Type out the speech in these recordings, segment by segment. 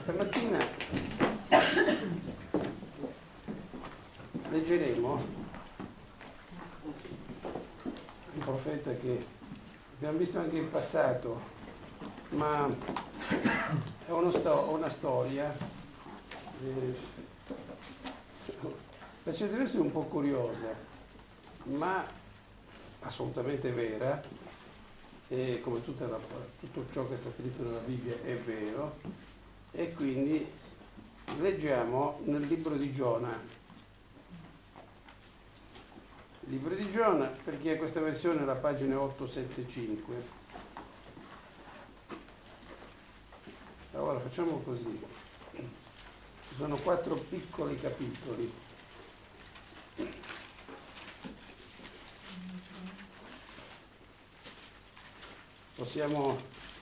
Stamattina leggeremo un profeta che abbiamo visto anche in passato, ma è una storia per certi versi un po' curiosa, ma assolutamente vera, e come tutto ciò che sta scritto nella Bibbia è vero, e quindi leggiamo nel libro di Giona. Il libro di Giona, per chi ha questa versione, la pagina 875. Allora facciamo così. Ci sono 4 piccoli capitoli. Possiamo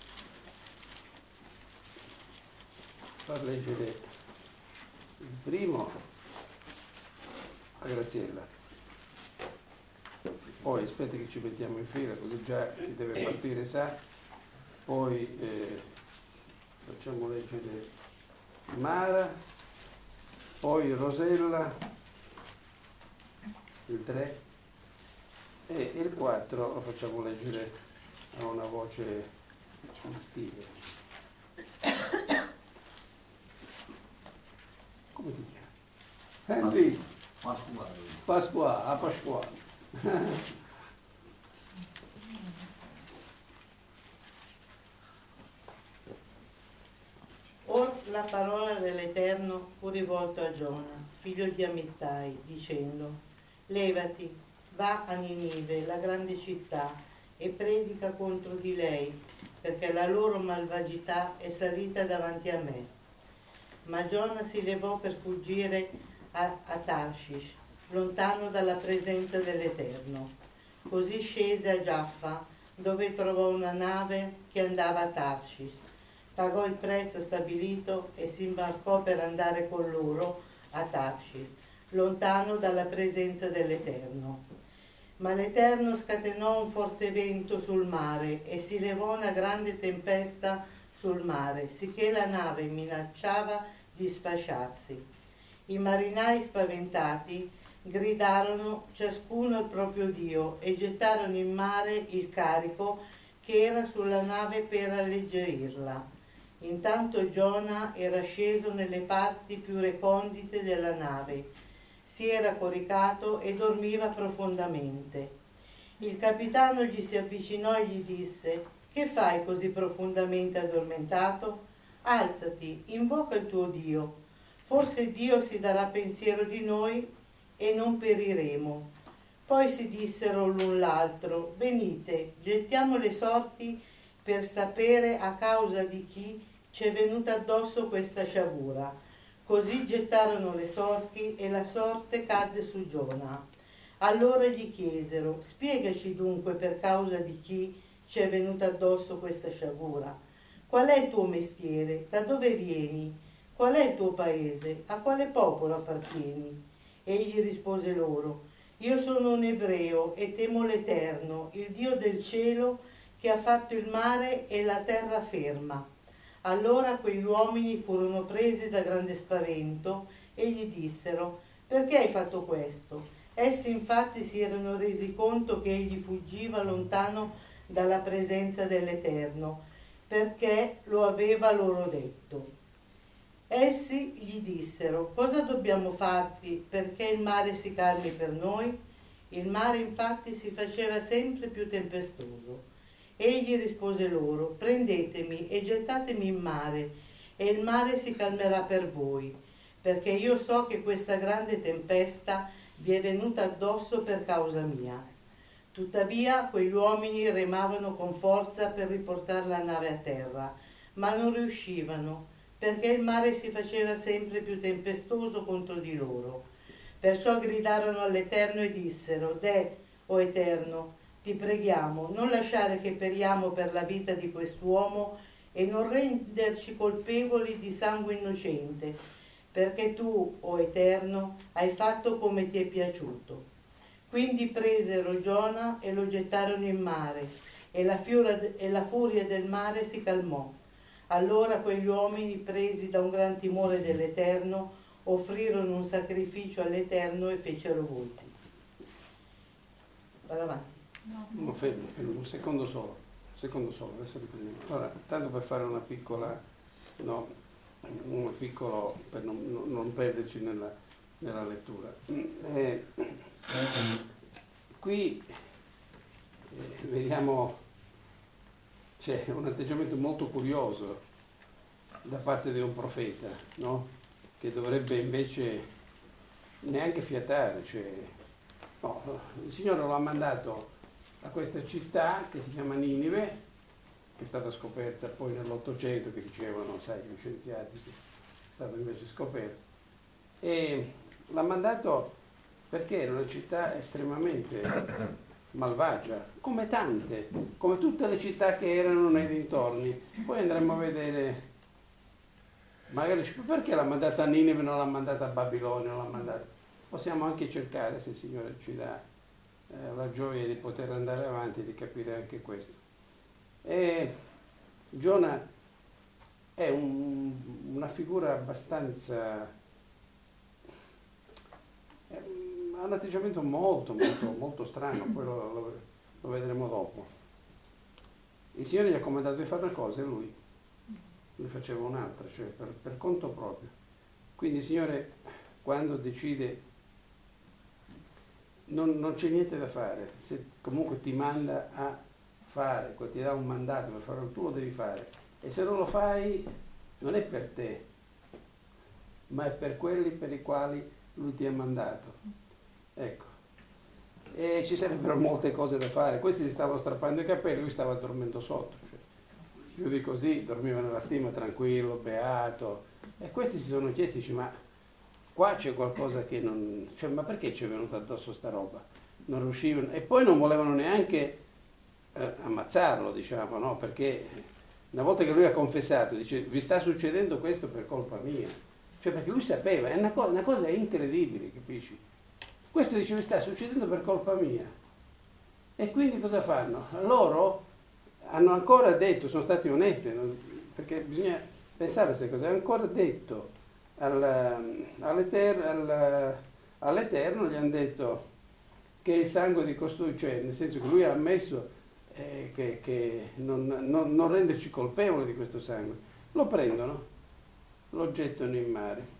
far leggere il primo a Graziella, poi aspetta che ci mettiamo in fila così già chi deve partire sa, poi facciamo leggere Mara, poi Rosella, il 3, e il 4 lo facciamo leggere a una voce maschile. Come ti chiami? Henry? Pasquale. Or la parola dell'Eterno fu rivolta a Giona, figlio di Amittai, dicendo: Levati, va a Ninive, la grande città, e predica contro di lei, perché la loro malvagità è salita davanti a me. Ma Giona si levò per fuggire a Tarshish, lontano dalla presenza dell'Eterno. Così scese a Giaffa, dove trovò una nave che andava a Tarshish. Pagò il prezzo stabilito e si imbarcò per andare con loro a Tarshish, lontano dalla presenza dell'Eterno. Ma l'Eterno scatenò un forte vento sul mare e si levò una grande tempesta sul mare, sicché la nave minacciava di sfasciarsi. I marinai spaventati gridarono ciascuno al proprio Dio e gettarono in mare il carico che era sulla nave per alleggerirla. Intanto Giona era sceso nelle parti più recondite della nave, si era coricato e dormiva profondamente. Il capitano gli si avvicinò e gli disse: Che fai così profondamente addormentato? Alzati, invoca il tuo Dio. Forse Dio si darà pensiero di noi e non periremo. Poi si dissero l'un l'altro: Venite, gettiamo le sorti per sapere a causa di chi ci è venuta addosso questa sciagura. Così gettarono le sorti e la sorte cadde su Giona. Allora gli chiesero: Spiegaci dunque per causa di chi ci è venuta addosso questa sciagura. Qual è il tuo mestiere? Da dove vieni? Qual è il tuo paese? A quale popolo appartieni? Egli rispose loro: Io sono un ebreo e temo l'Eterno, il Dio del cielo, che ha fatto il mare e la terra ferma. Allora quegli uomini furono presi da grande spavento e gli dissero: Perché hai fatto questo? Essi infatti si erano resi conto che egli fuggiva lontano dalla presenza dell'Eterno, perché lo aveva loro detto. Essi gli dissero: Cosa dobbiamo farti perché il mare si calmi per noi? Il mare infatti si faceva sempre più tempestoso. Egli rispose loro: Prendetemi e gettatemi in mare, e il mare si calmerà per voi, perché io so che questa grande tempesta vi è venuta addosso per causa mia. Tuttavia quegli uomini remavano con forza per riportare la nave a terra, ma non riuscivano, perché il mare si faceva sempre più tempestoso contro di loro. Perciò gridarono all'Eterno e dissero: Deh, o Eterno, ti preghiamo, non lasciare che periamo per la vita di quest'uomo e non renderci colpevoli di sangue innocente, perché tu, o Eterno, hai fatto come ti è piaciuto. Quindi presero Giona e lo gettarono in mare, e la furia del mare si calmò. Allora quegli uomini, presi da un gran timore dell'Eterno, offrirono un sacrificio all'Eterno e fecero voti. Vado avanti. No, fermo, un secondo solo, adesso riprendiamo. Allora, tanto per fare una piccola, no, un piccolo, per non perderci nella lettura. Qui vediamo, c'è un atteggiamento molto curioso da parte di un profeta, no? Che dovrebbe invece neanche fiatare, cioè, no, il Signore lo ha mandato a questa città che si chiama Ninive, che è stata scoperta poi nell'800, che dicevano, sai, gli scienziati, è stata invece scoperta, e l'ha mandato perché era una città estremamente malvagia, come tante, come tutte le città che erano nei dintorni. Poi andremo a vedere, magari perché l'ha mandata a Ninive, non l'ha mandata a Babilonia, non l'ha mandata. Possiamo anche cercare, se il Signore ci dà la gioia di poter andare avanti e di capire anche questo. E Giona è una figura abbastanza, ha un atteggiamento molto strano, poi lo vedremo dopo. Il Signore gli ha comandato di fare una cosa e lui ne faceva un'altra, cioè per conto proprio. Quindi il Signore, quando decide, non c'è niente da fare, se comunque ti manda a fare, ti dà un mandato per farlo, tu lo devi fare, e se non lo fai non è per te, ma è per quelli per i quali lui ti ha mandato. Ecco, e ci sarebbero molte cose da fare. Questi si stavano strappando i capelli, lui stava dormendo sotto, cioè, più di così, dormiva nella stima, tranquillo, beato, e questi si sono chiesti, dice, ma qua c'è qualcosa che non, cioè, ma perché ci è venuta addosso sta roba? Non riuscivano, e poi non volevano neanche ammazzarlo, diciamo, no? Perché una volta che lui ha confessato, dice, vi sta succedendo questo per colpa mia, cioè perché lui sapeva, è una cosa incredibile, capisci? Questo dice, vi sta succedendo per colpa mia. E quindi cosa fanno? Loro hanno ancora detto, sono stati onesti, perché bisogna pensare a queste cose, hanno ancora detto all'Eterno, gli hanno detto che il sangue di costui, cioè nel senso che lui ha ammesso che non renderci colpevoli di questo sangue. Lo prendono, lo gettano in mare.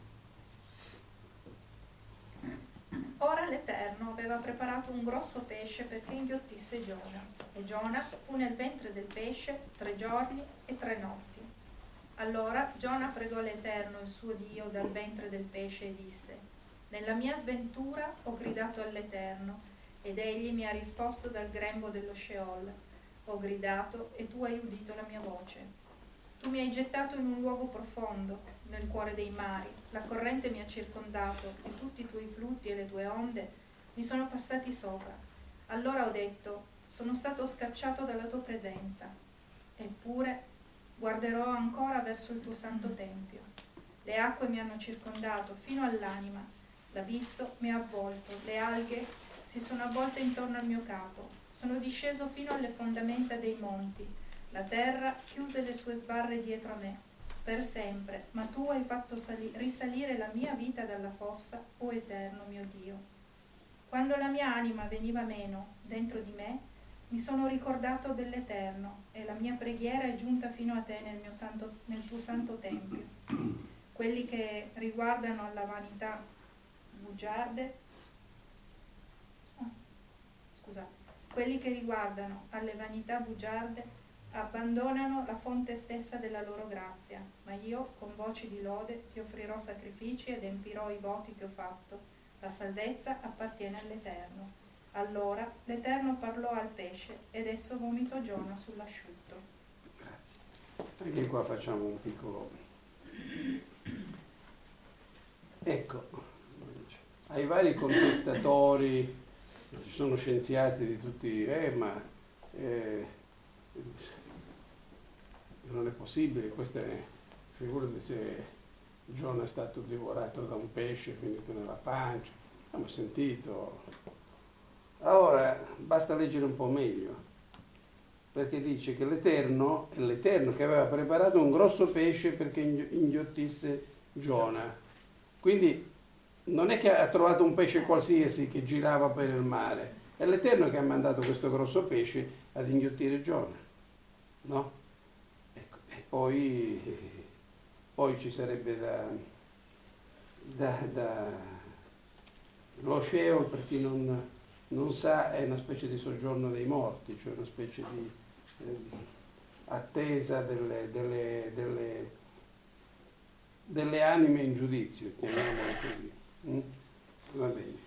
Ora l'Eterno aveva preparato un grosso pesce perché inghiottisse Giona, e Giona fu nel ventre del pesce 3 giorni e 3 notti. Allora Giona pregò l'Eterno, il suo Dio, dal ventre del pesce e disse: nella mia sventura ho gridato all'Eterno, ed egli mi ha risposto dal grembo dello Sheol. Ho gridato e tu hai udito la mia voce. Tu mi hai gettato in un luogo profondo, nel cuore dei mari, la corrente mi ha circondato e tutti i tuoi flutti e le tue onde mi sono passati sopra. Allora ho detto: sono stato scacciato dalla tua presenza. Eppure guarderò ancora verso il tuo santo tempio. Le acque mi hanno circondato fino all'anima, l'abisso mi ha avvolto, le alghe si sono avvolte intorno al mio capo. Sono disceso fino alle fondamenta dei monti. La terra chiuse le sue sbarre dietro a me, per sempre, ma tu hai fatto risalire la mia vita dalla fossa, o Eterno mio Dio. Quando la mia anima veniva meno dentro di me, mi sono ricordato dell'Eterno, e la mia preghiera è giunta fino a te nel tuo santo tempio. Quelli che riguardano alla vanità bugiarde, quelli che riguardano alle vanità bugiarde abbandonano la fonte stessa della loro grazia, ma io con voci di lode ti offrirò sacrifici ed empirò i voti che ho fatto. La salvezza appartiene all'Eterno. Allora l'Eterno parlò al pesce ed esso vomitò Giona sull'asciutto. Grazie. Anche qua facciamo un piccolo... Ecco, ai vari contestatori, ci sono scienziati di tutti, non è possibile, questa è, figurati se Giona è stato divorato da un pesce, finito nella pancia, abbiamo sentito. Allora, basta leggere un po' meglio. perché dice che l'Eterno è l'Eterno che aveva preparato un grosso pesce perché inghiottisse Giona. Quindi non è che ha trovato un pesce qualsiasi che girava per il mare, è l'Eterno che ha mandato questo grosso pesce ad inghiottire Giona, no? Ecco, e poi ci sarebbe lo Sheol, per chi non sa, è una specie di soggiorno dei morti, cioè una specie di attesa delle anime in giudizio, chiamiamole così. Va bene.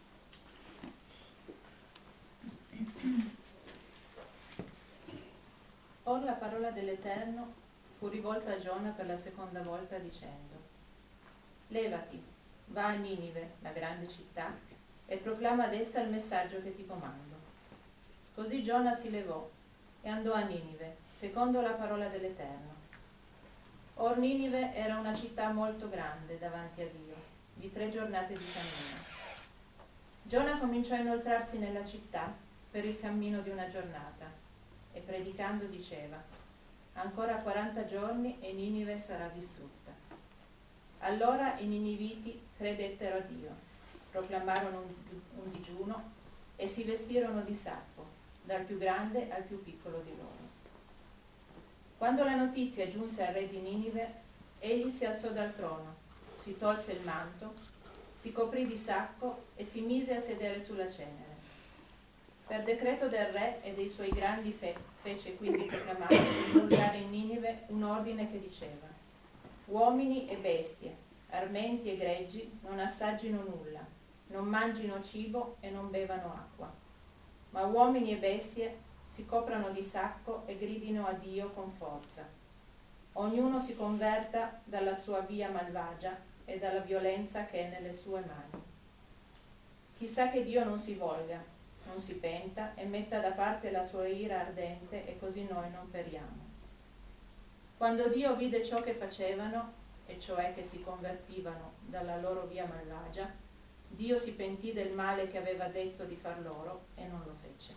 Or la parola dell'Eterno fu rivolta a Giona per la seconda volta dicendo: Levati, va a Ninive, la grande città, e proclama ad essa il messaggio che ti comando. Così Giona si levò e andò a Ninive, secondo la parola dell'Eterno. Or Ninive era una città molto grande davanti a Dio, di 3 giornate di cammino. Giona cominciò a inoltrarsi nella città per il cammino di una giornata e predicando diceva: ancora 40 giorni e Ninive sarà distrutta. Allora i niniviti credettero a Dio, proclamarono un digiuno e si vestirono di sacco, dal più grande al più piccolo di loro. Quando la notizia giunse al re di Ninive, egli si alzò dal trono, si tolse il manto, si coprì di sacco e si mise a sedere sulla cenere. Per decreto del re e dei suoi grandi fece quindi proclamare di promulgare in Ninive un ordine che diceva: uomini e bestie, armenti e greggi non assaggino nulla, non mangino cibo e non bevano acqua, ma uomini e bestie si coprano di sacco e gridino a Dio con forza. Ognuno si converta dalla sua via malvagia e dalla violenza che è nelle sue mani. Chissà che Dio non si volga, non si penta e metta da parte la sua ira ardente e così noi non periamo. Quando Dio vide ciò che facevano, e cioè che si convertivano dalla loro via malvagia, Dio si pentì del male che aveva detto di far loro e non lo fece.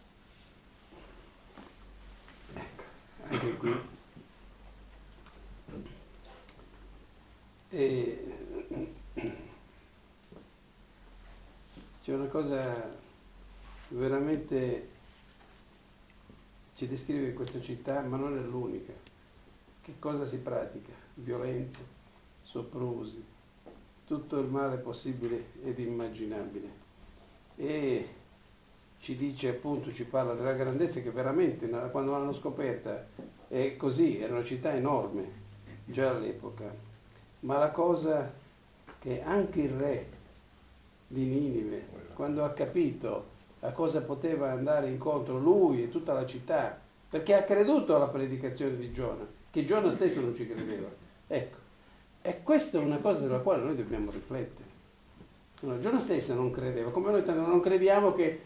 Ecco, anche qui. C'è una cosa veramente ci descrive questa città, ma non è l'unica. Che cosa si pratica? Violenza, soprusi, tutto il male possibile ed immaginabile. E ci dice appunto, ci parla della grandezza che veramente quando l'hanno scoperta è così, era una città enorme già all'epoca. Ma la cosa che anche il re di Ninive, quando ha capito a cosa poteva andare incontro lui e tutta la città, perché ha creduto alla predicazione di Giona, che Giona stesso non ci credeva. Ecco, e questa è una cosa della quale noi dobbiamo riflettere. No, Giona stessa non credeva, come noi tanto non crediamo che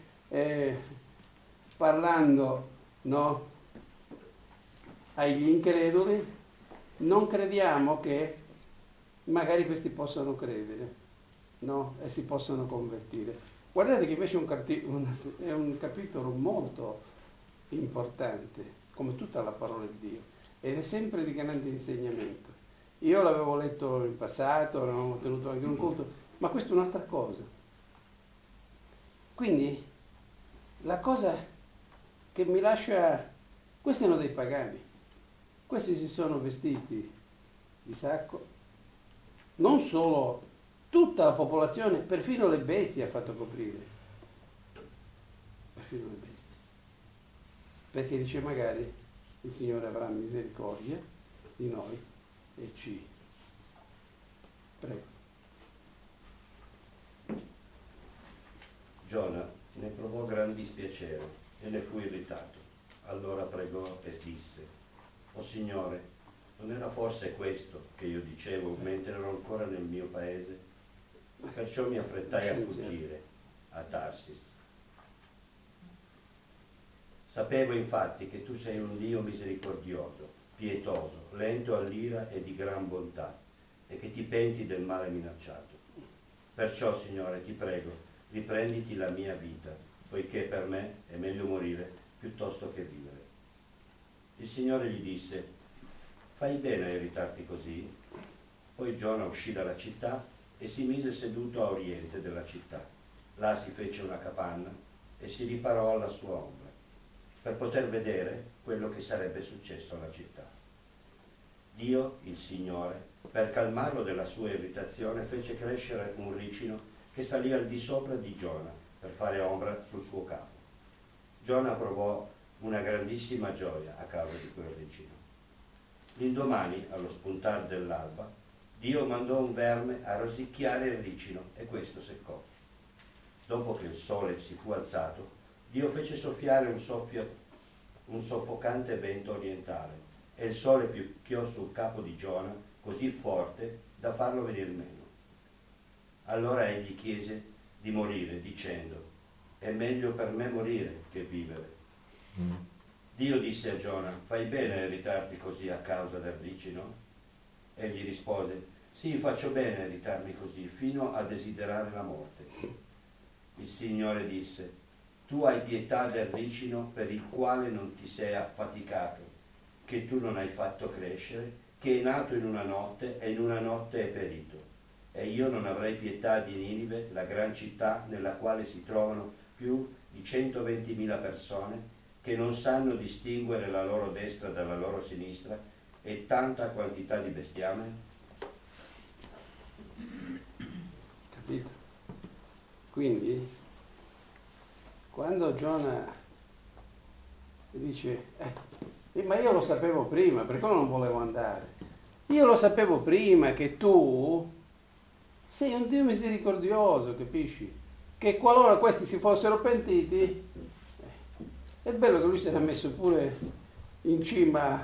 parlando, no, agli increduli, non crediamo che magari questi possano credere, no? E si possono convertire. Guardate che invece è un capitolo molto importante, come tutta la parola di Dio, ed è sempre di grande insegnamento. Io l'avevo letto in passato, l'avevamo tenuto anche un culto, ma questa è un'altra cosa. Quindi la cosa che mi lascia, questi erano dei pagani, questi si sono vestiti di sacco, non solo, tutta la popolazione, perfino le bestie ha fatto coprire, perfino le bestie, perché dice magari il Signore avrà misericordia di noi e ci prego. Giona ne provò gran dispiacere e ne fu irritato. Allora pregò e disse: O Signore, non era forse questo che io dicevo mentre ero ancora nel mio paese? Perciò mi affrettai a fuggire a Tarsis. Sapevo infatti che tu sei un Dio misericordioso, pietoso, lento all'ira e di gran bontà, e che ti penti del male minacciato. Perciò, Signore, ti prego, riprenditi la mia vita, poiché per me è meglio morire piuttosto che vivere. Il Signore gli disse: fai bene a irritarti così? Poi Giona uscì dalla città e si mise seduto a oriente della città. Là si fece una capanna e si riparò alla sua ombra, per poter vedere quello che sarebbe successo alla città. Dio, il Signore, per calmarlo della sua irritazione, fece crescere un ricino che salì al di sopra di Giona per fare ombra sul suo capo. Giona provò una grandissima gioia a causa di quel ricino. L'indomani, allo spuntar dell'alba, Dio mandò un verme a rosicchiare il ricino e questo seccò. Dopo che il sole si fu alzato, Dio fece soffiare un soffocante vento orientale e il sole picchiò sul capo di Giona così forte da farlo venir meno. Allora egli chiese di morire, dicendo: è meglio per me morire che vivere. Dio disse a Giona: fai bene a irritarti così a causa del ricino? Egli rispose: sì, faccio bene a irritarmi così, fino a desiderare la morte. Il Signore disse: tu hai pietà del ricino per il quale non ti sei affaticato, che tu non hai fatto crescere, che è nato in una notte e in una notte è perito. E io non avrei pietà di Ninive, la gran città nella quale si trovano più di 120.000 persone che non sanno distinguere la loro destra dalla loro sinistra e tanta quantità di bestiame? Capito? Quindi, quando Giona dice, ma io lo sapevo prima, per quello non volevo andare. Io lo sapevo prima che tu sei un Dio misericordioso, capisci? Che qualora questi si fossero pentiti, è bello che lui si era messo pure in cima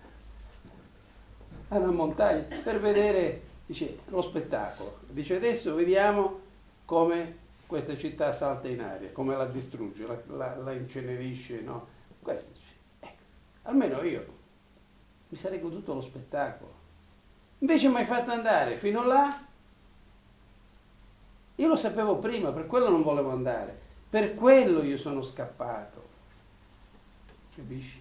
a una montagna per vedere, dice, lo spettacolo. Dice, adesso vediamo come questa città salta in aria, come la distrugge, la incenerisce, no? Questo dice, almeno io mi sarei goduto lo spettacolo. Invece mi hai fatto andare fino là. Io lo sapevo prima, per quello non volevo andare, per quello io sono scappato. Capisci?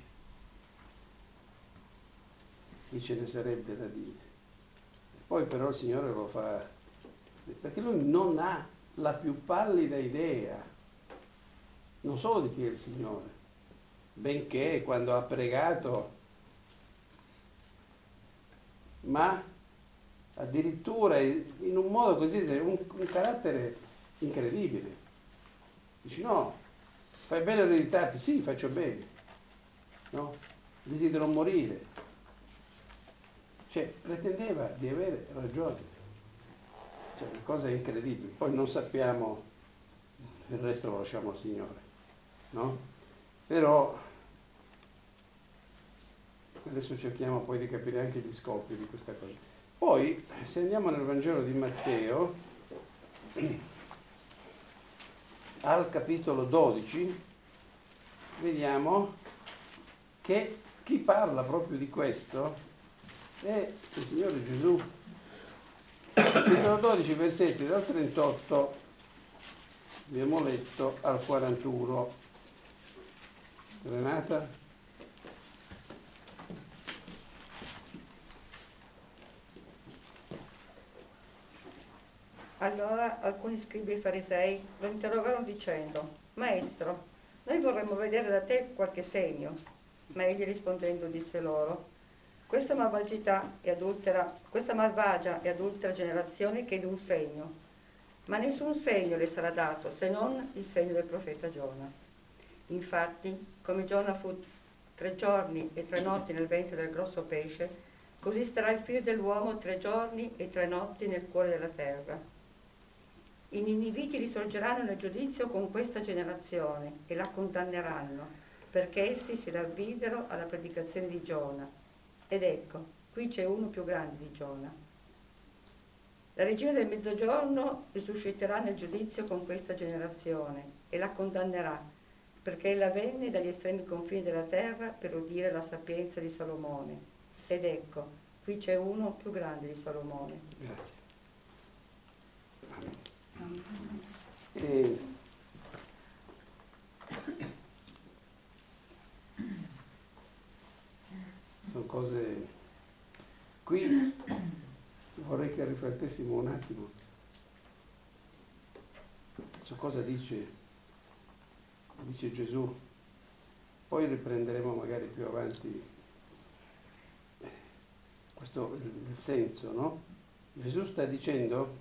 Qui ce ne sarebbe da dire. Poi però il Signore lo fa, perché lui non ha la più pallida idea, non solo di chi è il Signore, benché quando ha pregato, ma addirittura in un modo così, un carattere incredibile. Dici no, fai bene a irritarti, sì, faccio bene, no? Desidero morire. Cioè, pretendeva di avere ragione. Cioè, una cosa incredibile. Poi non sappiamo, il resto lo lasciamo al Signore, no? Però adesso cerchiamo poi di capire anche gli scopi di questa cosa. Poi, se andiamo nel Vangelo di Matteo, al capitolo 12, vediamo che chi parla proprio di questo è il Signore Gesù. Capitolo 12, versetti dal 38, abbiamo letto, al 41. Renata? Allora alcuni scribi e farisei lo interrogarono dicendo: Maestro, noi vorremmo vedere da te qualche segno. Ma egli rispondendo disse loro: questa malvagia e adultera generazione chiede un segno, ma nessun segno le sarà dato se non il segno del profeta Giona. Infatti, come Giona fu 3 giorni e 3 notti nel ventre del grosso pesce, così starà il figlio dell'uomo 3 giorni e 3 notti nel cuore della terra. I niniviti risorgeranno nel giudizio con questa generazione e la condanneranno, perché essi si ravvidero alla predicazione di Giona. Ed ecco, qui c'è uno più grande di Giona. La regina del mezzogiorno risusciterà nel giudizio con questa generazione e la condannerà, perché ella venne dagli estremi confini della terra per udire la sapienza di Salomone. Ed ecco, qui c'è uno più grande di Salomone. Grazie. sono cose... Qui vorrei che riflettessimo un attimo su cosa dice Gesù. Poi riprenderemo magari più avanti questo il senso, no? Gesù sta dicendo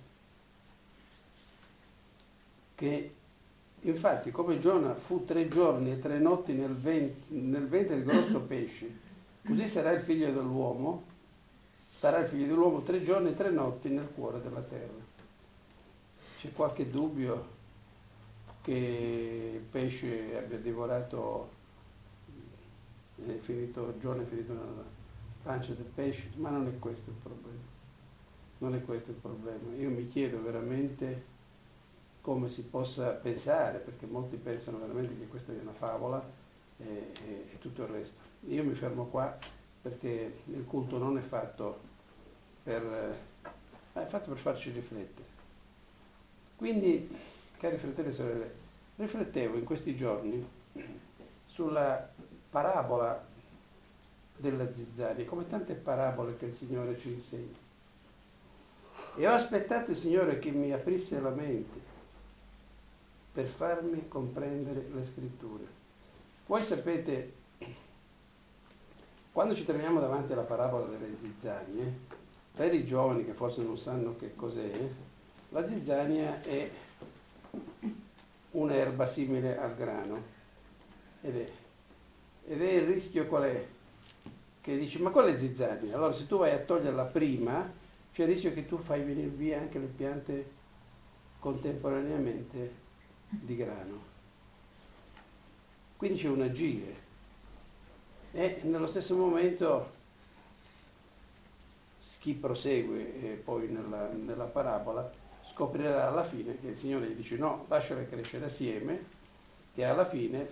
che infatti come Giona fu 3 giorni e 3 notti nel ventre del grosso pesce, così sarà il figlio dell'uomo, starà il figlio dell'uomo 3 giorni e 3 notti nel cuore della terra. C'è qualche dubbio che il pesce abbia divorato, Giona è finito nella pancia del pesce, ma non è questo il problema. Non è questo il problema. Io mi chiedo veramente come si possa pensare, perché molti pensano veramente che questa è una favola e tutto il resto. Io mi fermo qua perché il culto non è fatto è fatto per farci riflettere. Quindi, cari fratelli e sorelle, riflettevo in questi giorni sulla parabola della zizzania, come tante parabole che il Signore ci insegna. E ho aspettato il Signore che mi aprisse la mente per farmi comprendere le scritture. Voi sapete, quando ci troviamo davanti alla parabola delle zizzanie, per i giovani che forse non sanno che cos'è, la zizzania è un'erba simile al grano ed è il rischio qual è? Che dici, ma qual è zizzania? Allora se tu vai a toglierla prima, c'è il rischio che tu fai venire via anche le piante contemporaneamente di grano. Quindi c'è un agire e nello stesso momento chi prosegue poi nella parabola scoprirà alla fine che il Signore gli dice no, lasciale crescere assieme, che alla fine,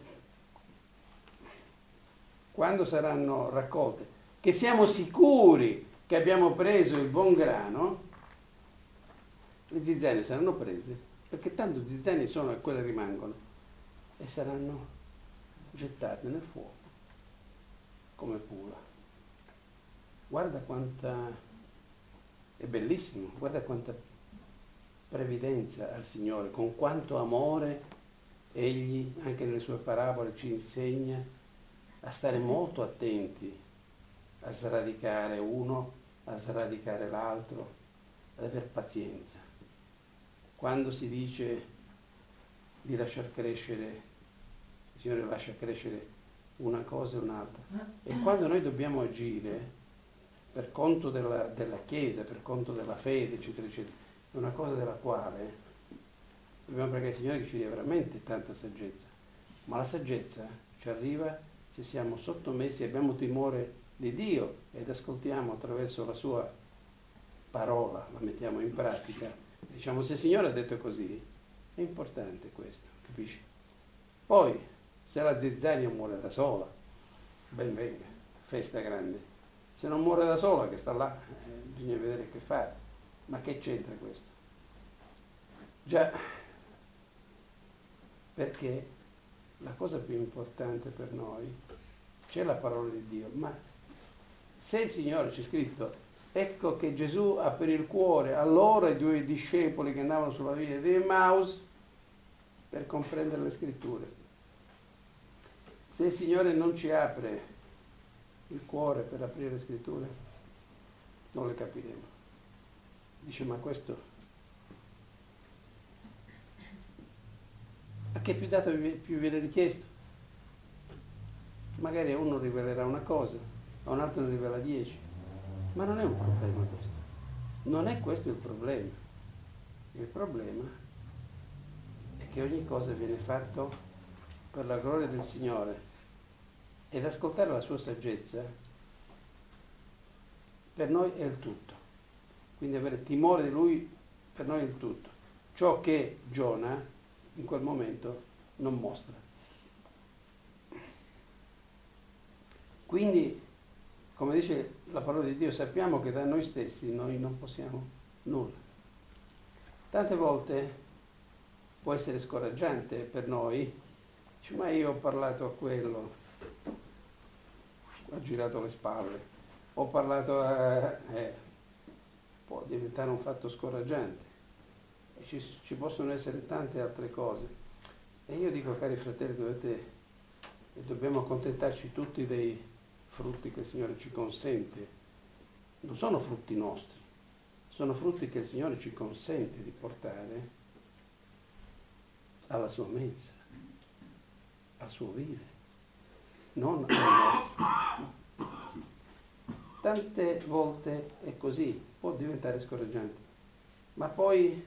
quando saranno raccolte, che siamo sicuri che abbiamo preso il buon grano, le zizzanie saranno prese, perché tanto zizzanie sono e quelle rimangono, e saranno gettate nel fuoco come pula. Guarda quanta... È bellissimo, guarda quanta previdenza al Signore, con quanto amore Egli, anche nelle sue parabole, ci insegna a stare molto attenti, a sradicare uno, a sradicare l'altro, ad aver pazienza. Quando si dice di lasciar crescere, il Signore lascia crescere una cosa e un'altra. E quando noi dobbiamo agire per conto della Chiesa, per conto della fede, eccetera, eccetera, è una cosa della quale dobbiamo pregare il Signore che ci dia veramente tanta saggezza. Ma la saggezza ci arriva se siamo sottomessi, abbiamo timore di Dio ed ascoltiamo attraverso la sua parola, la mettiamo in pratica. Diciamo, se il Signore ha detto così, è importante questo, capisci? Poi, se la zizzania muore da sola, ben venga, festa grande. Se non muore da sola, che sta là, bisogna vedere che fare. Ma che c'entra questo? Già, perché la cosa più importante per noi c'è la parola di Dio, ma se il Signore c'è scritto, ecco che Gesù aprì il cuore a loro e ai 2 discepoli che andavano sulla via di Emmaus per comprendere le scritture. Se il Signore non ci apre il cuore per aprire le scritture, non le capiremo. Dice, ma questo a che più dato più viene richiesto? Magari a uno rivelerà una cosa, a un altro ne rivela 10, ma non è un problema questo. Non è questo il problema. Il problema è che ogni cosa viene fatto per la gloria del Signore. Ed ascoltare la sua saggezza per noi è il tutto. Quindi avere timore di Lui per noi è il tutto. Ciò che Giona in quel momento non mostra. Quindi, come dice la parola di Dio, sappiamo che da noi stessi noi non possiamo nulla. Tante volte può essere scoraggiante per noi, dice, ma io ho parlato a quello, ho girato le spalle, ho parlato, può diventare un fatto scoraggiante. E ci possono essere tante altre cose. E io dico, cari fratelli, dobbiamo accontentarci tutti dei frutti che il Signore ci consente. Non sono frutti nostri, sono frutti che il Signore ci consente di portare alla sua mensa, al suo vivere, non al nostro. Tante volte è così, può diventare scoraggiante, ma poi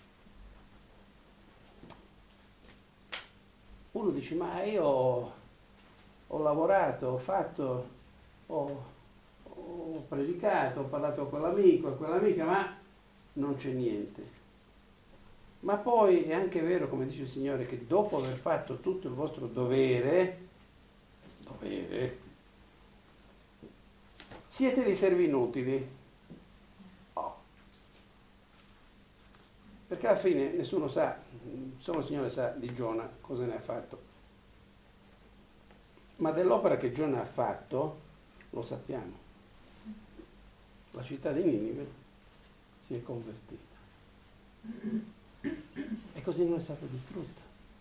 uno dice, ma io ho lavorato, ho fatto, ho predicato, ho parlato con quell'amico e quell'amica, ma non c'è niente. Ma poi è anche vero, come dice il Signore, che dopo aver fatto tutto il vostro dovere, siete dei servi inutili. Oh. Perché alla fine nessuno sa, solo il Signore sa di Giona cosa ne ha fatto. Ma dell'opera che Giona ha fatto, lo sappiamo. La città di Ninive si è convertita. E così non è stata distrutta.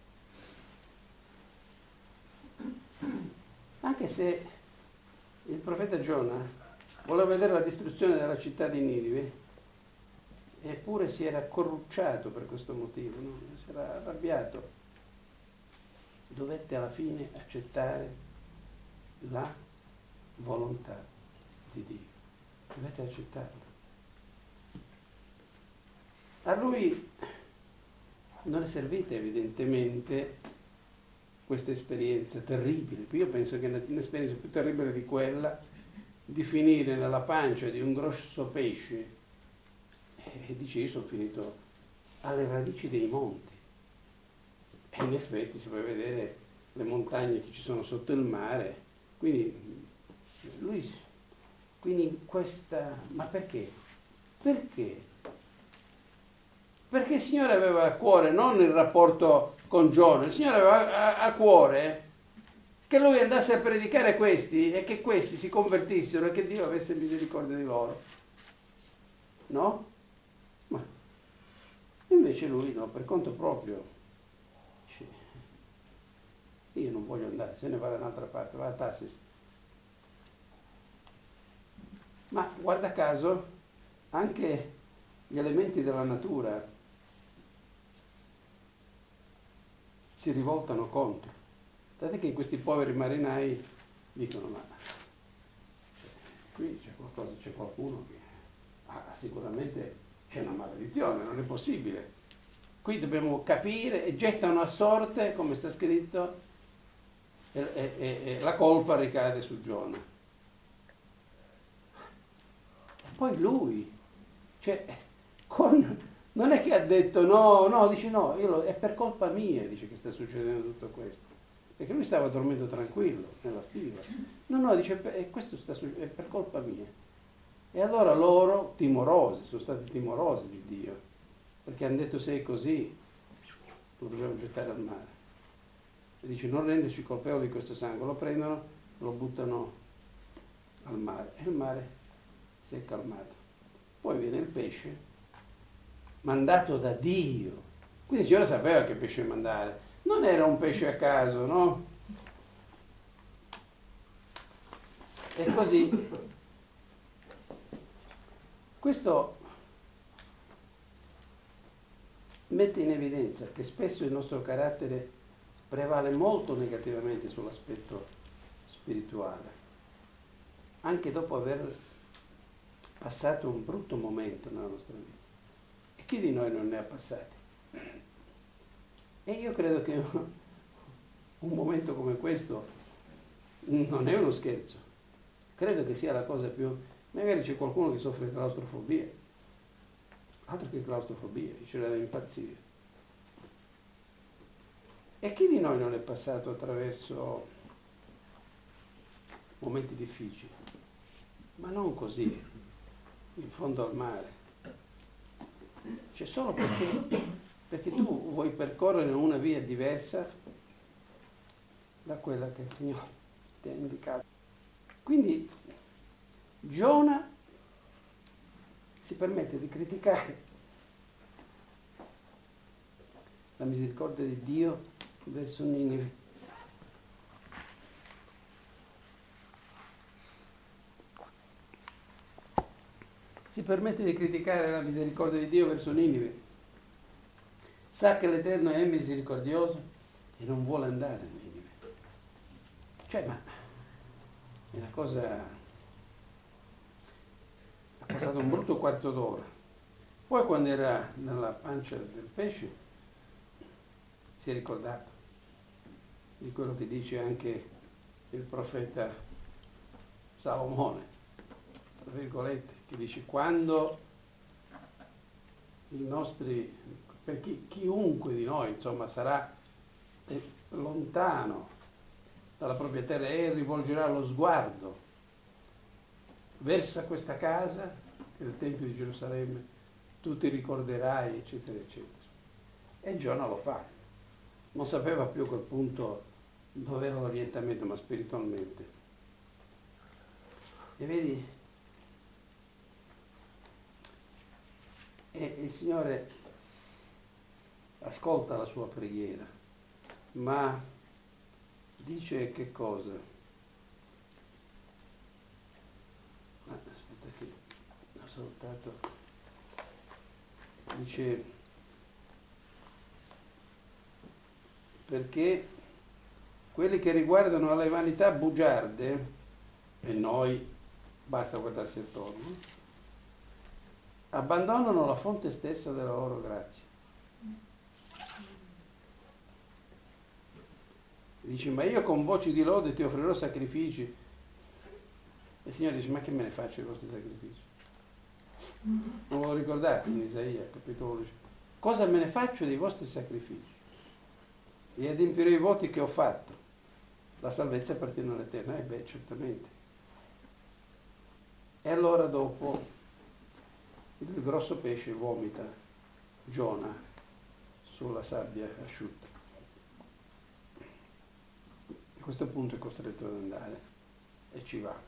Anche se il profeta Giona voleva vedere la distruzione della città di Ninive, eppure si era corrucciato per questo motivo, no? Si era arrabbiato. Dovette alla fine accettare la volontà di Dio. Dovete accettarla. A lui non è servita evidentemente questa esperienza terribile. Io penso che un'esperienza più terribile di quella di finire nella pancia di un grosso pesce e dice io sono finito alle radici dei monti. E in effetti si può vedere le montagne che ci sono sotto il mare. Quindi questa... Ma perché? Perché? Perché il Signore aveva a cuore non il rapporto con Giona, il Signore aveva a cuore che lui andasse a predicare questi e che questi si convertissero e che Dio avesse misericordia di loro. No? Ma invece lui no, per conto proprio. Io non voglio andare, se ne va da un'altra parte, va a Tarsis. Ma guarda caso, anche gli elementi della natura si rivoltano contro. Guardate che questi poveri marinai dicono, ma qui c'è qualcosa, c'è qualcuno che sicuramente c'è una maledizione, non è possibile. Qui dobbiamo capire e gettano a sorte, come sta scritto, e la colpa ricade su Giona. E poi lui, non è che ha detto no, dice no, è per colpa mia, dice che sta succedendo tutto questo. Perché lui stava dormendo tranquillo nella stiva. No, dice questo è per colpa mia. E allora loro, timorosi, sono stati timorosi di Dio, perché hanno detto se è così, lo dobbiamo gettare al mare. E dice non renderci colpevoli di questo sangue, lo prendono, lo buttano al mare e il mare si è calmato. Poi viene il pesce mandato da Dio, quindi il Signore sapeva che pesce mandare, non era un pesce a caso, no? E così questo mette in evidenza che spesso il nostro carattere prevale molto negativamente sull'aspetto spirituale, anche dopo aver passato un brutto momento nella nostra vita. E chi di noi non ne ha passati? E io credo che un momento come questo non è uno scherzo, credo che sia la cosa più... Magari c'è qualcuno che soffre di claustrofobia, altro che claustrofobia, c'è da impazzire. E chi di noi non è passato attraverso momenti difficili? Ma non così, in fondo al mare. C'è solo perché tu vuoi percorrere una via diversa da quella che il Signore ti ha indicato. Quindi Giona si permette di criticare la misericordia di Dio verso Ninive. Si permette di criticare la misericordia di Dio verso Ninive. Sa che l'Eterno è misericordioso e non vuole andare a Ninive. Cioè, ma è una cosa... Ha passato un brutto quarto d'ora. Poi quando era nella pancia del pesce si è ricordato di quello che dice anche il profeta Salomone, tra virgolette, che dice: quando i nostri, per chiunque di noi, insomma, sarà lontano dalla propria terra e rivolgerà lo sguardo verso questa casa, che è il Tempio di Gerusalemme, tu ti ricorderai, eccetera, eccetera. E Giona lo fa. Non sapeva più a quel punto dove era l'orientamento, ma spiritualmente. E vedi, e il Signore ascolta la sua preghiera, ma dice che cosa? Aspetta che ho saltato. Dice... perché quelli che riguardano alle vanità bugiarde, e noi, basta guardarsi attorno, abbandonano la fonte stessa della loro grazia. Dice: ma io con voci di lode ti offrirò sacrifici. E il Signore dice: ma che me ne faccio di vostri sacrifici? Non lo ricordate in Isaia, capitolo 11? Cosa me ne faccio dei vostri sacrifici? E adempierò i voti che ho fatto. La salvezza appartiene all'Eterno. Beh, certamente. E allora dopo il grosso pesce vomita Giona sulla sabbia asciutta. A questo punto è costretto ad andare e ci va.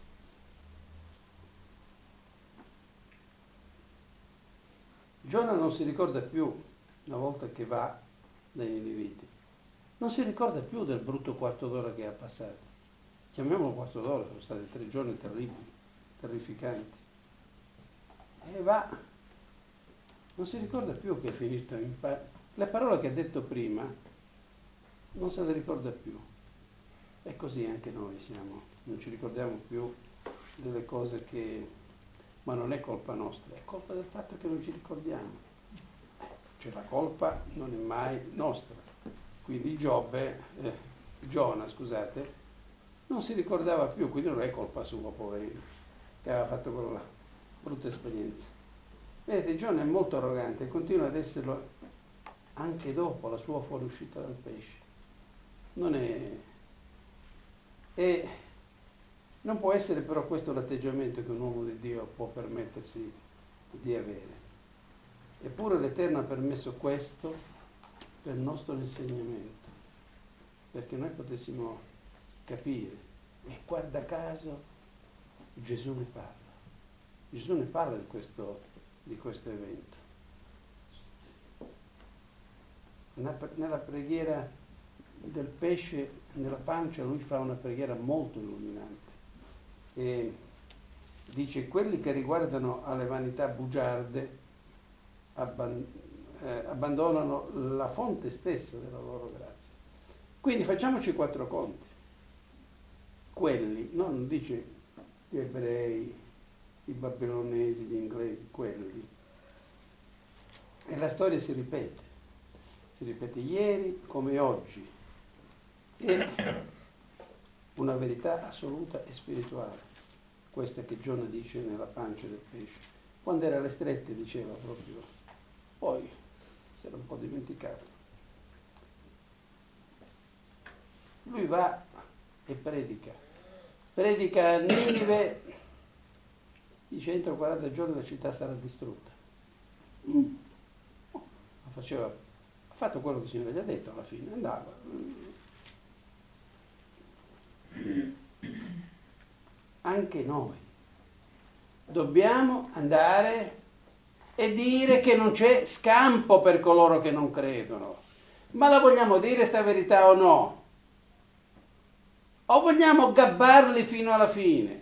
Giona non si ricorda più, una volta che va dai Niniviti, non si ricorda più del brutto quarto d'ora che ha passato. Chiamiamolo quarto d'ora, sono stati 3 giorni terribili, terrificanti. E va, non si ricorda più che è finito in pace. Le parole che ha detto prima non se le ricorda più. E così anche noi siamo, non ci ricordiamo più delle cose che... Ma non è colpa nostra, è colpa del fatto che non ci ricordiamo. Cioè la colpa non è mai nostra. Quindi Giona, scusate, non si ricordava più, quindi non è colpa sua, poverino, che aveva fatto quella brutta esperienza. Vedete, Giona è molto arrogante e continua ad esserlo anche dopo la sua fuoriuscita dal pesce. Non è... E non può essere però questo l'atteggiamento che un uomo di Dio può permettersi di avere. Eppure l'Eterno ha permesso questo per il nostro insegnamento, perché noi potessimo capire. E guarda caso Gesù ne parla. Gesù ne parla di questo evento. Nella preghiera del pesce, nella pancia, lui fa una preghiera molto illuminante. E dice: quelli che riguardano alle vanità bugiarde abbandonano la fonte stessa della loro grazia. Quindi facciamoci 4 conti. Quelli, non dice gli ebrei, i babilonesi, gli inglesi, quelli. E la storia si ripete ieri come oggi. E una verità assoluta e spirituale, questa che Giona dice nella pancia del pesce. Quando era alle strette diceva proprio, poi si era un po' dimenticato. Lui va e predica a Ninive, dice: entro 40 giorni la città sarà distrutta. Ha fatto quello che il Signore gli ha detto, alla fine andava. Anche noi Dobbiamo andare e dire che non c'è scampo per coloro che non credono. Ma la vogliamo dire sta verità o no? O vogliamo gabbarli fino alla fine?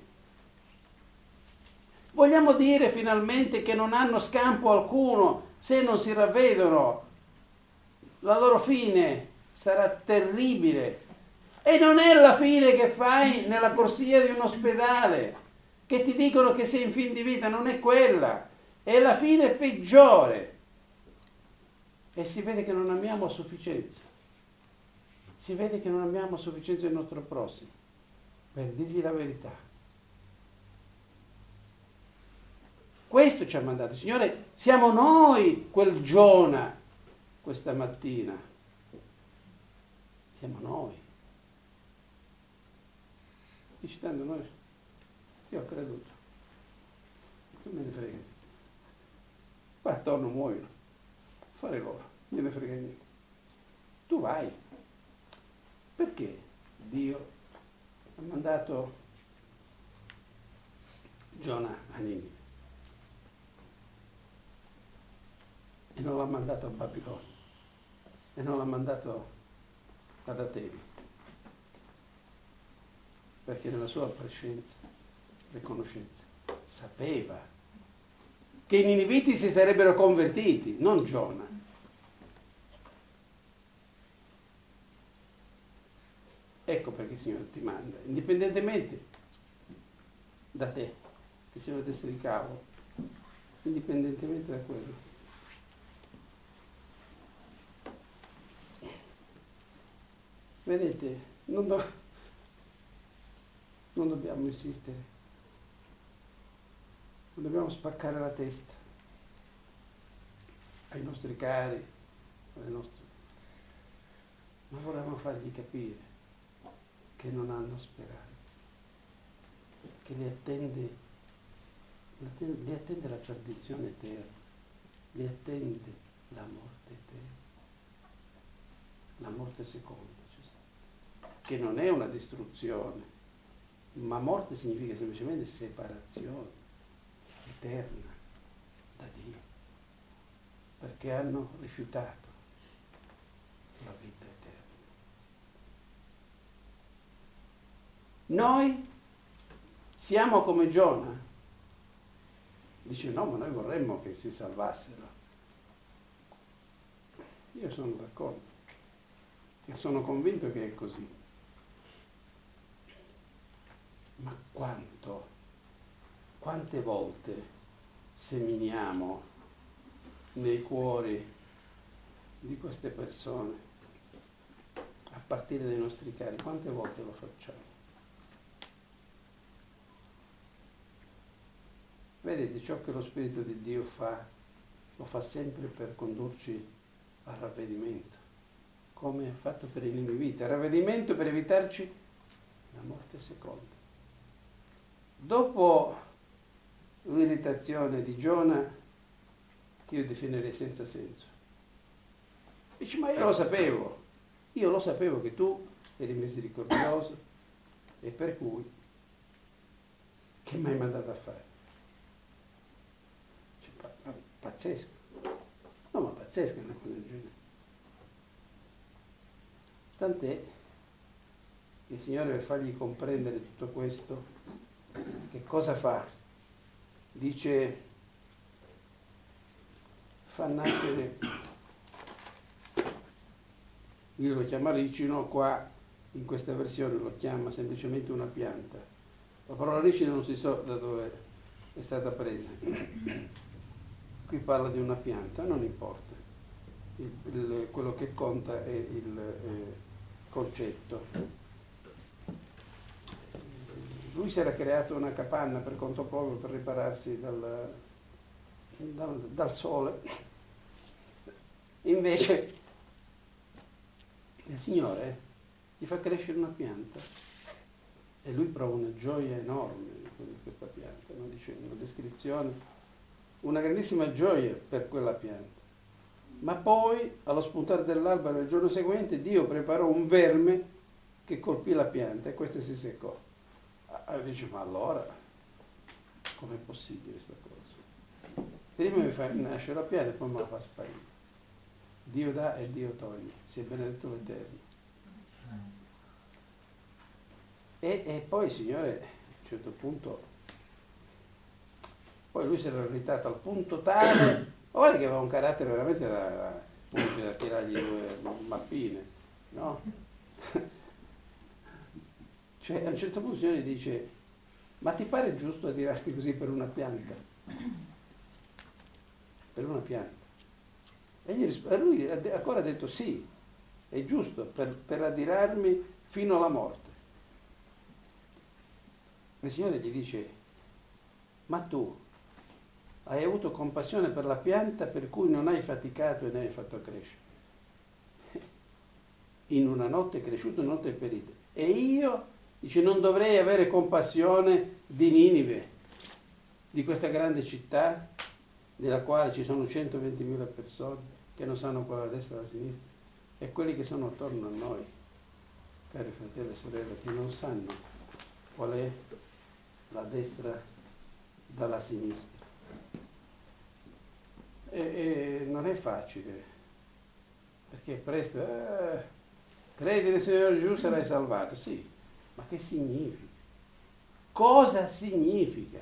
Vogliamo dire finalmente che non hanno scampo alcuno se non si ravvedono? La loro fine sarà terribile. E non è la fine che fai nella corsia di un ospedale, che ti dicono che sei in fin di vita, non è quella. È la fine peggiore. E si vede che non amiamo a sufficienza. Si vede che non amiamo a sufficienza il nostro prossimo, per dirgli la verità. Questo ci ha mandato. Signore, siamo noi quel Giona questa mattina. Siamo noi. Dici tanto noi, io ho creduto. Tu me ne frega. Qua attorno muoiono. Fare loro, me ne frega niente. Tu vai. Perché Dio ha mandato Giona a Ninive e non l'ha mandato a Babilonia e non l'ha mandato ad Atene, perché nella sua prescienza, riconoscenza, sapeva che i niniviti si sarebbero convertiti, non Giona. Ecco perché il Signore ti manda, indipendentemente da te, che sei una testa di cavolo, indipendentemente da quello. Vedete, non dobbiamo insistere, non dobbiamo spaccare la testa ai nostri cari, alle nostre... ma volevamo fargli capire che non hanno speranza, che li attende la perdizione eterna, li attende la morte eterna, la morte seconda, che non è una distruzione, ma morte significa semplicemente separazione eterna da Dio, perché hanno rifiutato la vita eterna. Noi siamo come Giona. Dice no, ma noi vorremmo che si salvassero. Io sono d'accordo e sono convinto che è così. Ma quante volte seminiamo nei cuori di queste persone, a partire dai nostri cari, quante volte lo facciamo? Vedete, ciò che lo Spirito di Dio fa, lo fa sempre per condurci al ravvedimento, come ha fatto per i niniviti, al ravvedimento per evitarci la morte seconda. Dopo l'irritazione di Giona, che io definirei senza senso, dice, ma io lo sapevo che tu eri misericordioso e per cui che mi hai mandato a fare? Pazzesco. No, ma pazzesca una cosa del genere. Tant'è che il Signore, per fargli comprendere tutto questo, che cosa fa? Dice, fa nascere, io lo chiamo ricino, qua in questa versione lo chiama semplicemente una pianta. La parola ricino non si so da dove è stata presa. Qui parla di una pianta, non importa. Quello che conta è il concetto. Lui si era creato una capanna per conto proprio per ripararsi dal sole. Invece il Signore gli fa crescere una pianta e lui prova una gioia enorme di questa pianta, no? Dice una descrizione, una grandissima gioia per quella pianta. Ma poi, allo spuntare dell'alba del giorno seguente, Dio preparò un verme che colpì la pianta e questa si seccò. Dice, ma allora com'è possibile questa cosa? Prima mi fa nascere la pianta e poi me la fa sparire. Dio dà e Dio toglie, sia benedetto l'Eterno. E poi il Signore a un certo punto, poi lui si era irritato al punto tale, ma guarda che aveva un carattere veramente da tirargli due mappine, no? Cioè a un certo punto il Signore dice: ma ti pare giusto adirarti così per una pianta? Per una pianta. E lui ancora ha detto sì, è giusto per adirarmi fino alla morte. Il Signore gli dice: ma tu hai avuto compassione per la pianta per cui non hai faticato e ne hai fatto crescere. In una notte è cresciuto, in una notte è perito. E io, dice, non dovrei avere compassione di Ninive, di questa grande città, nella quale ci sono 120.000 persone che non sanno qual è la destra e la sinistra, e quelli che sono attorno a noi, cari fratelli e sorelle, che non sanno qual è la destra dalla sinistra. E non è facile, perché presto, credi nel Signore Gesù sarai salvato. Sì, ma che significa? Cosa significa?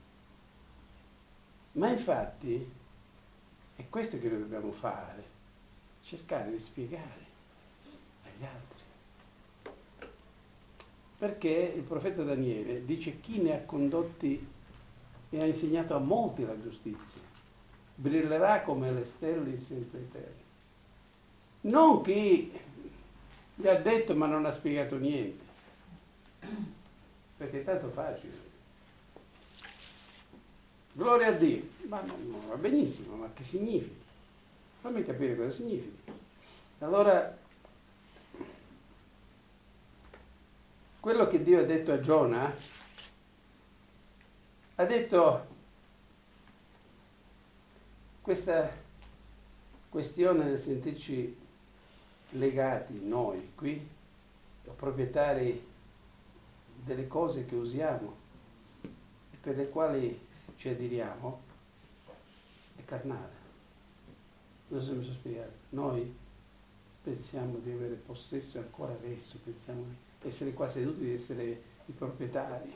Ma infatti è questo che noi dobbiamo fare, cercare di spiegare agli altri. Perché il profeta Daniele dice: chi ne ha condotti e ha insegnato a molti la giustizia brillerà come le stelle in senso eterno. Non chi gli ha detto ma non ha spiegato niente, perché è tanto facile. Gloria a Dio, ma non va benissimo, ma che significa? Fammi capire cosa significa. Allora, quello che Dio ha detto a Giona, ha detto: questa questione del sentirci legati noi qui, proprietari delle cose che usiamo e per le quali ci adiriamo, è carnale. Non so se mi sono spiegato. Noi pensiamo di avere possesso ancora adesso, pensiamo di essere qua seduti, di essere i proprietari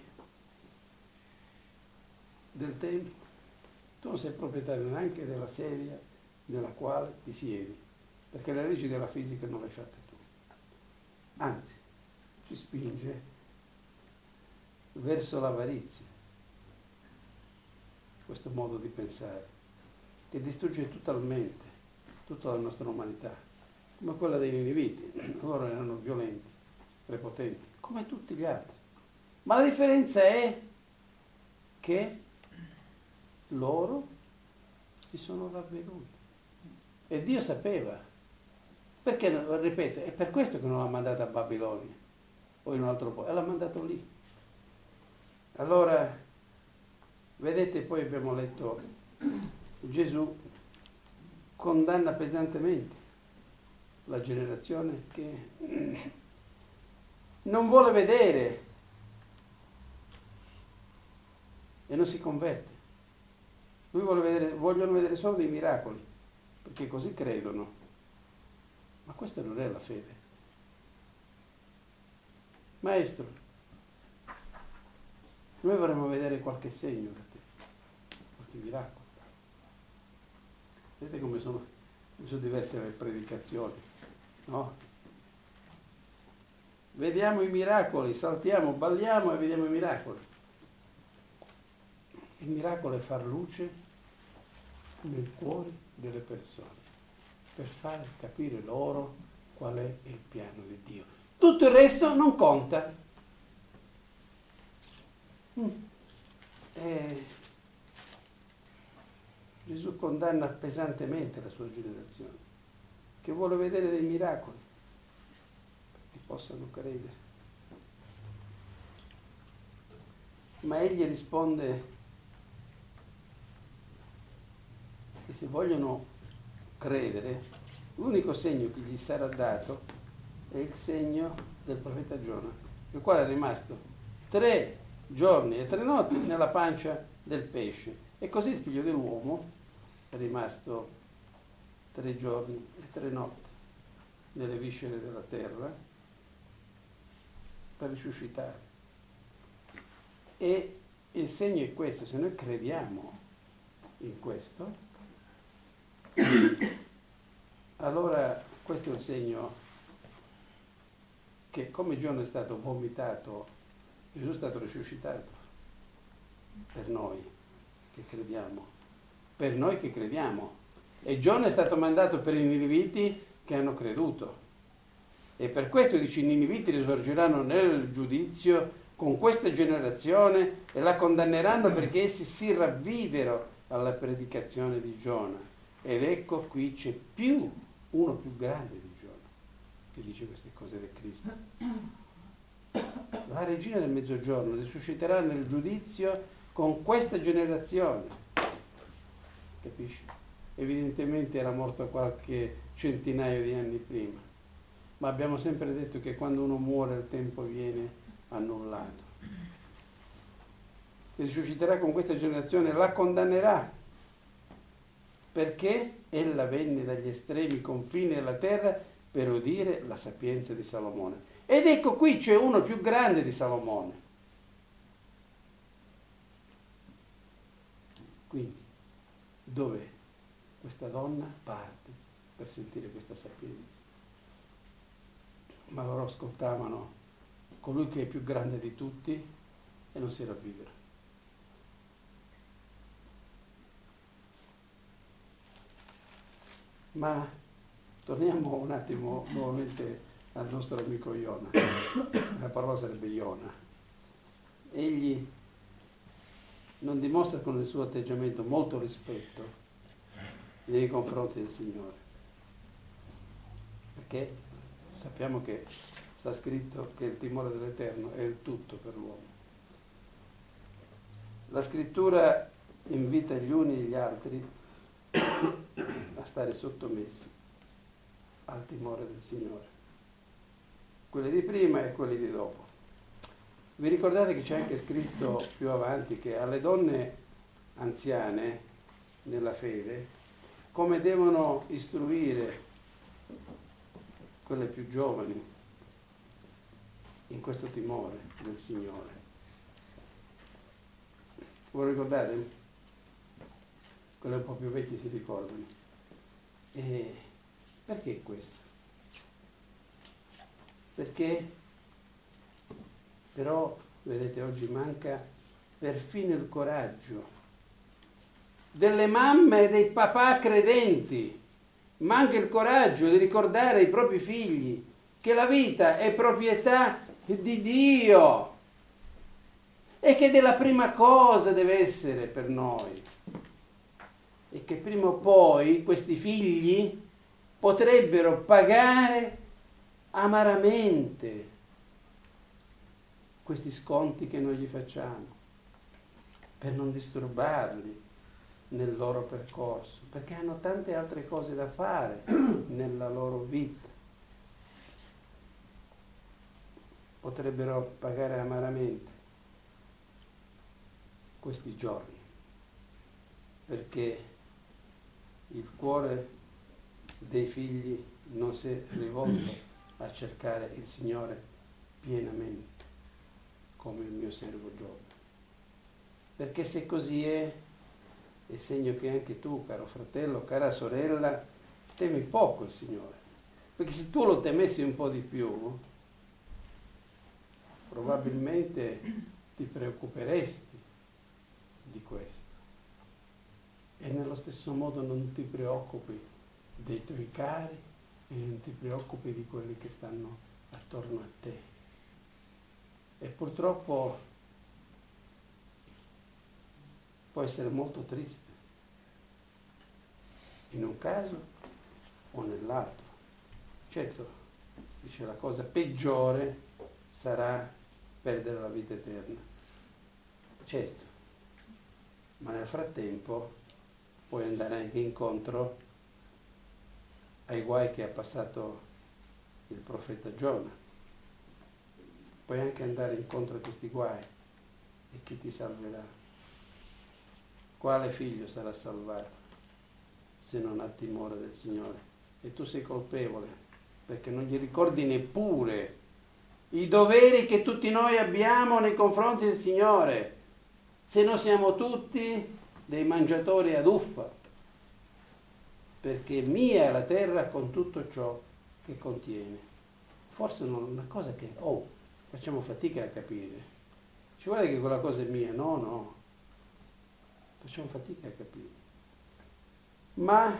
del tempo. Tu non sei proprietario neanche della sedia nella quale ti siedi, perché le leggi della fisica non le hai fatte tu. Anzi, ci spinge verso l'avarizia questo modo di pensare, che distrugge totalmente tutta la nostra umanità, come quella dei niniviti. Loro erano violenti, prepotenti, come tutti gli altri. Ma la differenza è che loro si sono ravveduti. E Dio sapeva. Perché, ripeto, è per questo che non l'ha mandata a Babilonia o in un altro posto, l'ha mandato lì. Allora, vedete, poi abbiamo letto, Gesù condanna pesantemente la generazione che non vuole vedere e non si converte. Lui vogliono vedere solo dei miracoli, perché così credono. Ma questa non è la fede. Maestro, noi vorremmo vedere qualche segno da te, qualche miracolo. Vedete come sono diverse le predicazioni, no? Vediamo i miracoli, saltiamo, balliamo e vediamo i miracoli. Il miracolo è far luce nel cuore delle persone, per far capire loro qual è il piano di Dio. Tutto il resto non conta. Gesù condanna pesantemente la sua generazione, che vuole vedere dei miracoli che possano credere. Ma egli risponde che se vogliono credere, l'unico segno che gli sarà dato è il segno del profeta Giona, il quale è rimasto 3 giorni e 3 notti nella pancia del pesce. E così il figlio dell'uomo è rimasto 3 giorni e 3 notti nelle viscere della terra per risuscitare. E il segno è questo: se noi crediamo in questo, allora questo è il segno che, come Giona è stato vomitato, Gesù è stato risuscitato per noi che crediamo, per noi che crediamo. E Giona è stato mandato per i niniviti che hanno creduto. E per questo dice: i niniviti risorgeranno nel giudizio con questa generazione e la condanneranno, perché essi si ravvidero alla predicazione di Giona. Ed ecco, qui c'è uno più grande di Giona che dice queste cose del Cristo. La regina del mezzogiorno risusciterà nel giudizio con questa generazione. Capisci? Evidentemente era morto qualche centinaio di anni prima, ma abbiamo sempre detto che quando uno muore il tempo viene annullato. Risusciterà con questa generazione, la condannerà, perché ella venne dagli estremi confini della terra per udire la sapienza di Salomone. Ed ecco, qui c'è uno più grande di Salomone. Quindi, dov'è? Questa donna parte per sentire questa sapienza. Ma loro ascoltavano colui che è più grande di tutti e non si ravvidero. Ma torniamo un attimo nuovamente al nostro amico Iona. La parola sarebbe Iona. Egli non dimostra con il suo atteggiamento molto rispetto nei confronti del Signore, perché sappiamo che sta scritto che il timore dell'Eterno è il tutto per l'uomo. La scrittura invita gli uni e gli altri a stare sottomessi al timore del Signore, quelli di prima e quelli di dopo. Vi ricordate che c'è anche scritto più avanti che alle donne anziane nella fede come devono istruire quelle più giovani in questo timore del Signore. Voi lo ricordate? Quelli un po' più vecchi si ricordano. E perché questo? Perché però, vedete, oggi manca perfino il coraggio delle mamme e dei papà credenti. Manca il coraggio di ricordare ai propri figli che la vita è proprietà di Dio e che della prima cosa deve essere per noi, e che prima o poi questi figli potrebbero pagare amaramente questi sconti che noi gli facciamo per non disturbarli nel loro percorso, perché hanno tante altre cose da fare nella loro vita. Potrebbero pagare amaramente questi giorni, perché il cuore dei figli non si è rivolto a cercare il Signore pienamente, come il mio servo Giobbe. Perché se così è segno che anche tu, caro fratello, cara sorella, temi poco il Signore. Perché se tu lo temessi un po' di più, probabilmente ti preoccuperesti di questo. E nello stesso modo non ti preoccupi dei tuoi cari e non ti preoccupi di quelli che stanno attorno a te. E purtroppo può essere molto triste in un caso o nell'altro. Certo, dice, la cosa peggiore sarà perdere la vita eterna. Certo, ma nel frattempo puoi andare anche incontro ai guai che ha passato il profeta Giona. Puoi anche andare incontro a questi guai e chi ti salverà? quale figlio sarà salvato se non ha timore del Signore? E tu sei colpevole perché non gli ricordi neppure i doveri che tutti noi abbiamo nei confronti del Signore, se no siamo tutti dei mangiatori ad uffa, perché mia è la terra con tutto ciò che contiene. Forse è una cosa che facciamo fatica a capire. Ci vuole che quella cosa è mia? No, facciamo fatica a capire. Ma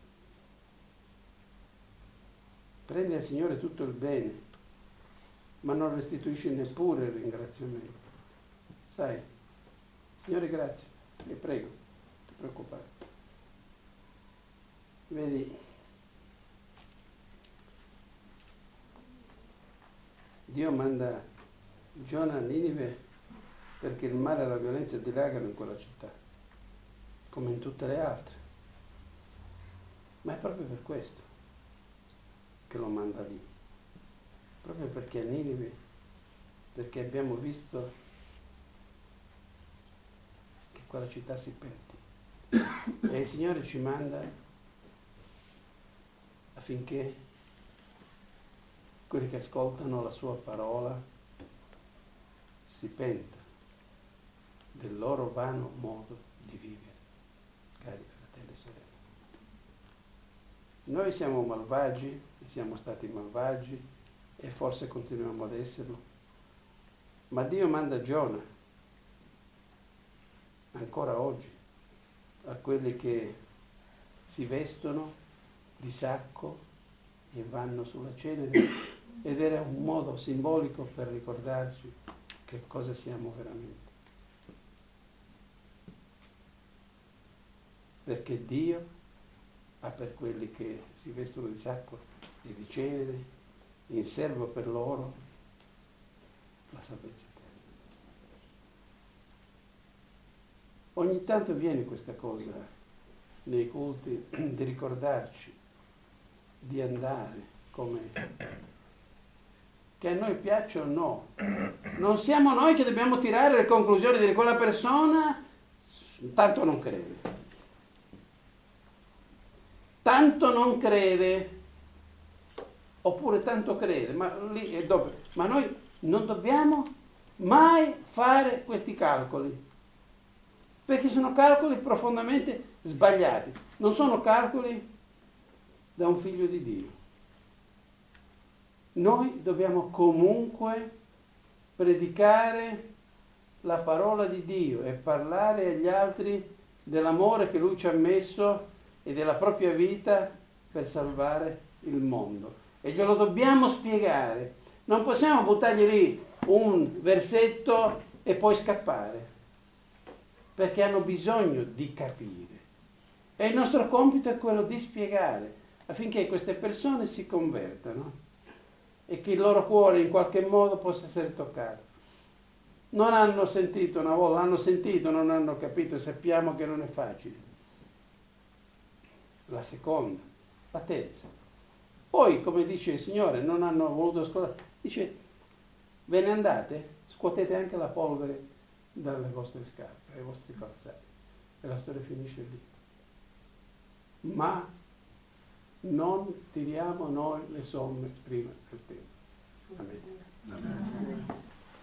prende al Signore tutto il bene, ma non restituisce neppure il ringraziamento. Sai, Signore, grazie, e prego, non ti preoccupare. Vedi, Dio manda Giona a Ninive perché il male e la violenza dilagano in quella città, come in tutte le altre. Ma è proprio per questo che lo manda lì. Proprio perché a Ninive, perché abbiamo visto che quella città si pentì. E il Signore ci manda affinché quelli che ascoltano la sua parola si pentano del loro vano modo di vivere, cari fratelli e sorelle. Noi siamo malvagi, siamo stati malvagi e forse continuiamo ad esserlo, ma Dio manda Giona ancora oggi a quelli che si vestono di sacco e vanno sulla cenere, ed era un modo simbolico per ricordarci che cosa siamo veramente. Perché Dio ha per quelli che si vestono di sacco e di cenere in serbo per loro la salvezza eterna. Ogni tanto viene questa cosa nei culti di ricordarci di andare come che a noi piaccia o no. Non siamo noi che dobbiamo tirare le conclusioni, dire quella persona tanto non crede. Tanto non crede, oppure tanto crede, ma lì è dopo. Ma noi non dobbiamo mai fare questi calcoli, perché sono calcoli profondamente sbagliati. Non sono calcoli da un figlio di Dio. Noi dobbiamo comunque predicare la parola di Dio e parlare agli altri dell'amore che Lui ci ha messo e della propria vita per salvare il mondo. E glielo dobbiamo spiegare. Non possiamo buttargli lì un versetto e poi scappare, perché hanno bisogno di capire. E il nostro compito è quello di spiegare, affinché queste persone si convertano e che il loro cuore in qualche modo possa essere toccato. Non hanno sentito una volta, hanno sentito, non hanno capito, e sappiamo che non è facile. La seconda, la terza. Poi, come dice il Signore, non hanno voluto ascoltare. Dice, ve ne andate, scuotete anche la polvere dalle vostre scarpe, dai vostri calzati. E la storia finisce lì. Ma non tiriamo noi le somme prima del tempo. Amen. Amen.